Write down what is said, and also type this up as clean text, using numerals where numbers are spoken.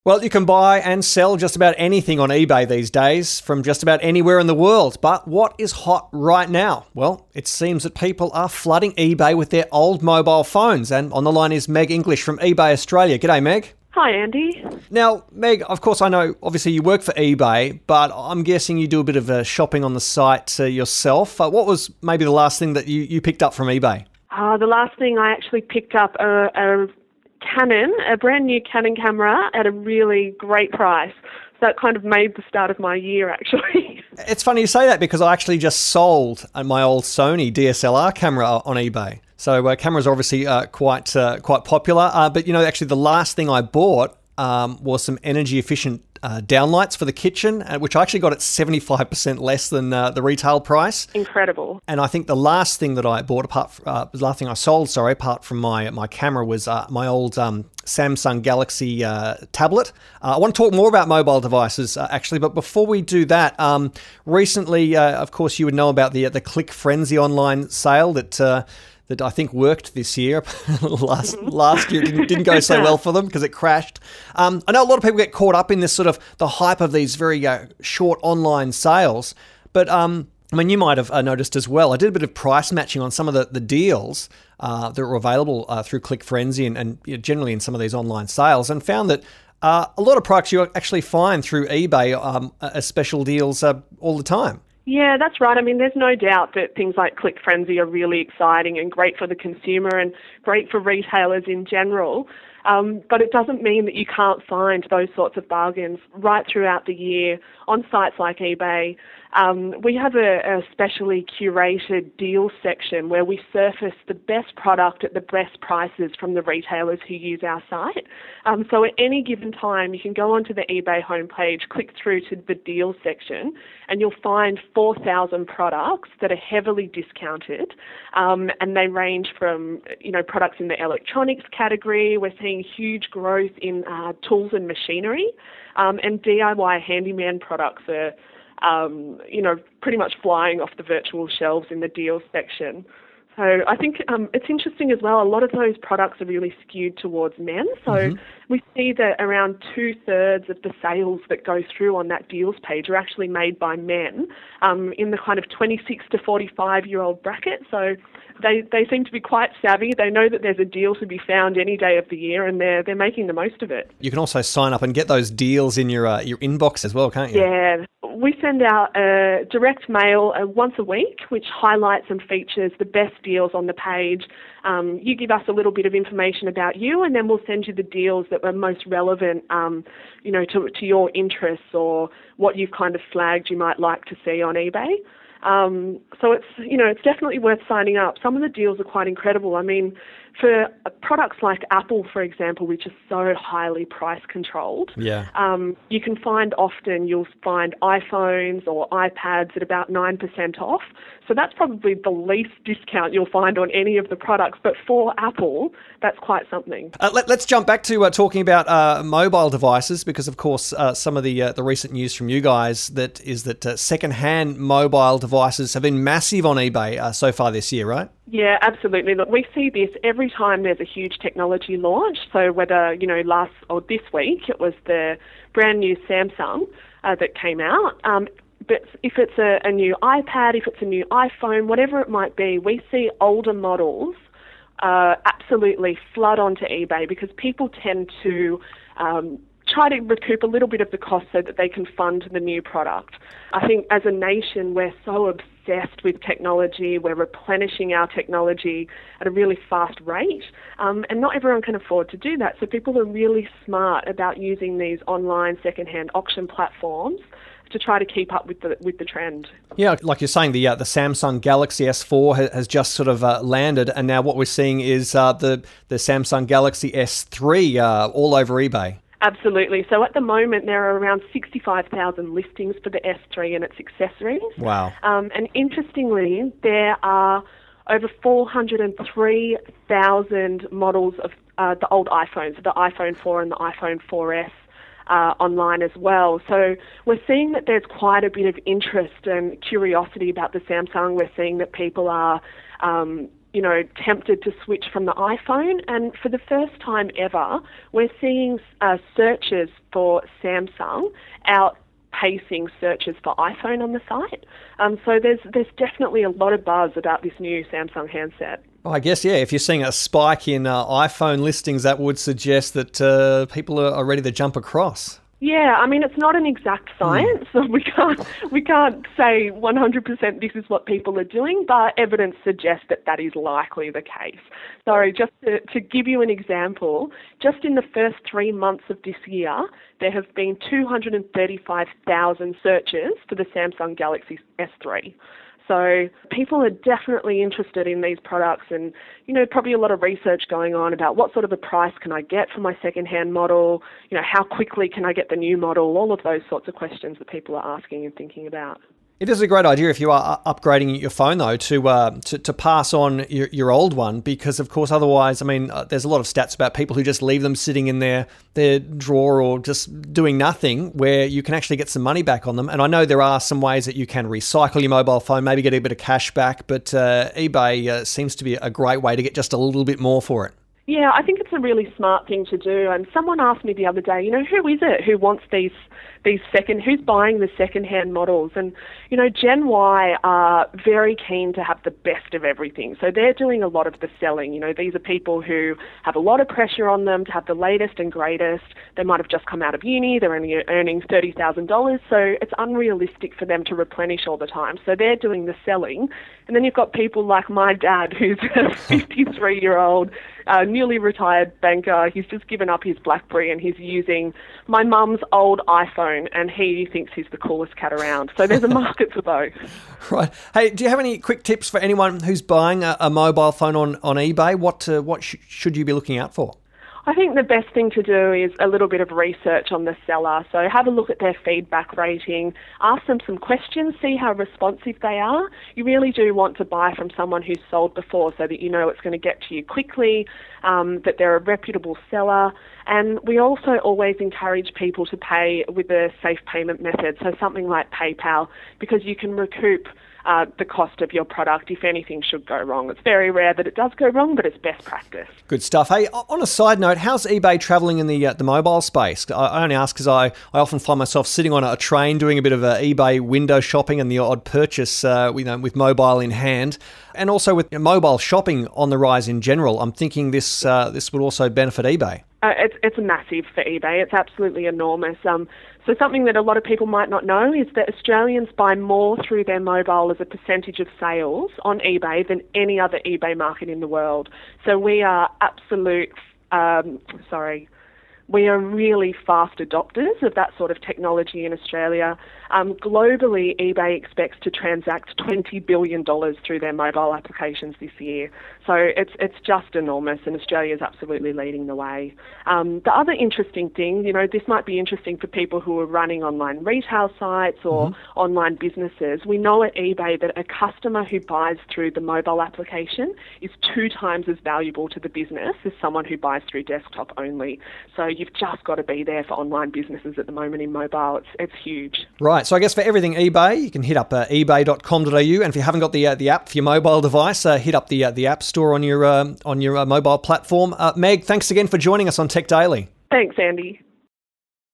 Well, you can buy and sell just about anything on eBay these days from just about anywhere in the world. But what is hot right now? Well, it seems that people are flooding eBay with their old mobile phones. And on the line is Meg English from eBay Australia. G'day, Meg. Hi, Andy. Now, Meg, of course, I know obviously you work for eBay, but I'm guessing you do a bit of shopping on the site yourself. What was maybe the last thing that you picked up from eBay? The last thing I actually picked up a Canon, a brand new Canon camera at a really great price. So that kind of made the start of my year, actually. It's funny you say that because I actually just sold my old Sony DSLR camera on eBay. So cameras are obviously quite popular. But, actually the last thing I bought was some energy efficient downlights for the kitchen, which I actually got at 75% less than the retail price. Incredible. And I think the last thing that I bought, apart from my camera, was my old Samsung Galaxy tablet. I want to talk more about mobile devices, actually, but before we do that, recently, of course, you would know about the Click Frenzy online sale that I think worked this year. last year didn't go so well for them because it crashed. I know a lot of people get caught up in this sort of the hype of these very short online sales, but you might have noticed as well, I did a bit of price matching on some of the deals that were available through Click Frenzy and generally in some of these online sales, and found that a lot of products you actually find through eBay as special deals all the time. Yeah, that's right. I mean, there's no doubt that things like Click Frenzy are really exciting and great for the consumer and great for retailers in general. But it doesn't mean that you can't find those sorts of bargains right throughout the year on sites like eBay. We have a specially curated deals section where we surface the best product at the best prices from the retailers who use our site. So at any given time, you can go onto the eBay homepage, click through to the deals section, and you'll find 4,000 products that are heavily discounted. And they range from, products in the electronics category. We're seeing huge growth in tools and machinery, and DIY handyman products are pretty much flying off the virtual shelves in the deals section. So I think it's interesting as well, a lot of those products are really skewed towards men. So we see that around 2/3 of the sales that go through on that deals page are actually made by men in the kind of 26 to 45-year-old bracket. So they seem to be quite savvy. They know that there's a deal to be found any day of the year, and they're making the most of it. You can also sign up and get those deals in your inbox as well, can't you? Yeah. We send out a direct mail once a week, which highlights and features the best deals on the page. You give us a little bit of information about you, and then we'll send you the deals that were most relevant, to your interests or what you've kind of flagged you might like to see on eBay. So it's definitely worth signing up. Some of the deals are quite incredible. I mean, for products like Apple, for example, which is so highly price controlled, you can you'll find iPhones or iPads at about 9% off. So that's probably the least discount you'll find on any of the products. But for Apple, that's quite something. Let's jump back to talking about mobile devices, because, of course, some of the recent news from you guys is that second-hand mobile devices have been massive on eBay so far this year, right? Yeah, absolutely. Look, we see this every time there's a huge technology launch. So whether, last or this week, it was the brand new Samsung that came out. But if it's a new iPad, if it's a new iPhone, whatever it might be, we see older models absolutely flood onto eBay because people tend to try to recoup a little bit of the cost so that they can fund the new product. I think as a nation, we're so obsessed with technology. We're replenishing our technology at a really fast rate, and not everyone can afford to do that. So people are really smart about using these online second-hand auction platforms to try to keep up with the trend. Yeah, like you're saying, the Samsung Galaxy S4 has just sort of landed, and now what we're seeing is the Samsung Galaxy S3 all over eBay. Absolutely. So at the moment, there are around 65,000 listings for the S3 and its accessories. Wow. And interestingly, there are over 403,000 models of the old iPhones, the iPhone 4 and the iPhone 4S, online as well. So we're seeing that there's quite a bit of interest and curiosity about the Samsung. We're seeing that people are tempted to switch from the iPhone. And for the first time ever, we're seeing searches for Samsung outpacing searches for iPhone on the site. So there's definitely a lot of buzz about this new Samsung handset. I guess, yeah, if you're seeing a spike in iPhone listings, that would suggest that people are ready to jump across. Yeah, I mean, it's not an exact science, so we can't say 100% this is what people are doing, but evidence suggests that that is likely the case. So just to give you an example, just in the first 3 months of this year, there have been 235,000 searches for the Samsung Galaxy S3. So people are definitely interested in these products, and, probably a lot of research going on about what sort of a price can I get for my second-hand model, how quickly can I get the new model, all of those sorts of questions that people are asking and thinking about. It is a great idea if you are upgrading your phone, though, to pass on your old one, because, of course, otherwise, I mean, there's a lot of stats about people who just leave them sitting in their drawer or just doing nothing, where you can actually get some money back on them. And I know there are some ways that you can recycle your mobile phone, maybe get a bit of cash back, but eBay seems to be a great way to get just a little bit more for it. Yeah, I think it's a really smart thing to do. And someone asked me the other day, who is it who wants who's buying the second-hand models? And, Gen Y are very keen to have the best of everything. So they're doing a lot of the selling. These are people who have a lot of pressure on them to have the latest and greatest. They might have just come out of uni. They're only earning $30,000. So it's unrealistic for them to replenish all the time. So they're doing the selling. And then you've got people like my dad, who's a 53-year-old, newly retired banker. He's just given up his BlackBerry and he's using my mum's old iPhone, and he thinks he's the coolest cat around. So there's a market for both. Right. Hey, do you have any quick tips for anyone who's buying a mobile phone on eBay? What should you be looking out for? I think the best thing to do is a little bit of research on the seller. So have a look at their feedback rating, ask them some questions, see how responsive they are. You really do want to buy from someone who's sold before so that it's going to get to you quickly, that they're a reputable seller. And we also always encourage people to pay with a safe payment method, so something like PayPal, because you can recoup the cost of your product if anything should go wrong. It's very rare that it does go wrong, but it's best practice. Good stuff. Hey, on a side note, how's eBay travelling in the mobile space? I only ask because I often find myself sitting on a train doing a bit of eBay window shopping and the odd purchase with mobile in hand. And also with mobile shopping on the rise in general, I'm thinking this would also benefit eBay. It's massive for eBay. It's absolutely enormous. So something that a lot of people might not know is that Australians buy more through their mobile as a percentage of sales on eBay than any other eBay market in the world. So we are we are really fast adopters of that sort of technology in Australia. Globally, eBay expects to transact $20 billion through their mobile applications this year. So it's just enormous, and Australia is absolutely leading the way. The other interesting thing, this might be interesting for people who are running online retail sites or online businesses. We know at eBay that a customer who buys through the mobile application is 2 times as valuable to the business as someone who buys through desktop only. So you've just got to be there for online businesses at the moment in mobile. It's huge. Right. So I guess for everything eBay, you can hit up ebay.com.au, and if you haven't got the app for your mobile device, hit up the App Store on your mobile platform. Meg, thanks again for joining us on Tech Daily. Thanks, Andy.